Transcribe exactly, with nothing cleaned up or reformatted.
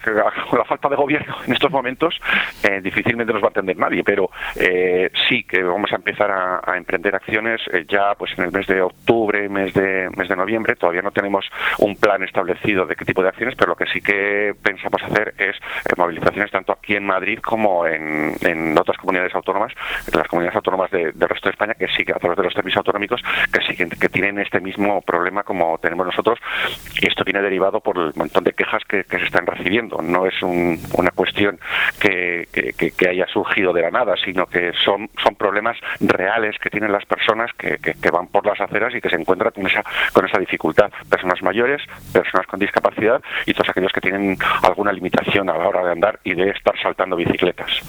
con la falta de gobierno en estos momentos eh, difícilmente nos va a atender nadie, pero eh, sí que vamos a empezar a, a emprender acciones eh, ya pues en el mes de octubre, mes de mes de noviembre. Todavía no tenemos un plan establecido de qué tipo de acciones, pero lo que sí que pensamos hacer es eh, movilizaciones tanto aquí en Madrid como en, en otras comunidades autónomas, en las comunidades autónomas de, del resto de España, que sí que a través de los servicios autonómicos que sí que, que tienen este mismo problema como tenemos nosotros, y esto viene derivado por el montón de quejas que, que se están recibiendo. No es un, una cuestión que, que, que haya surgido de la nada, sino que son, son problemas reales que tienen las personas que, que, que van por las aceras y que se encuentran con esa, con esa dificultad. Personas mayores, personas con discapacidad y todos aquellos que tienen alguna limitación a la hora de andar y de estar saltando bicicletas.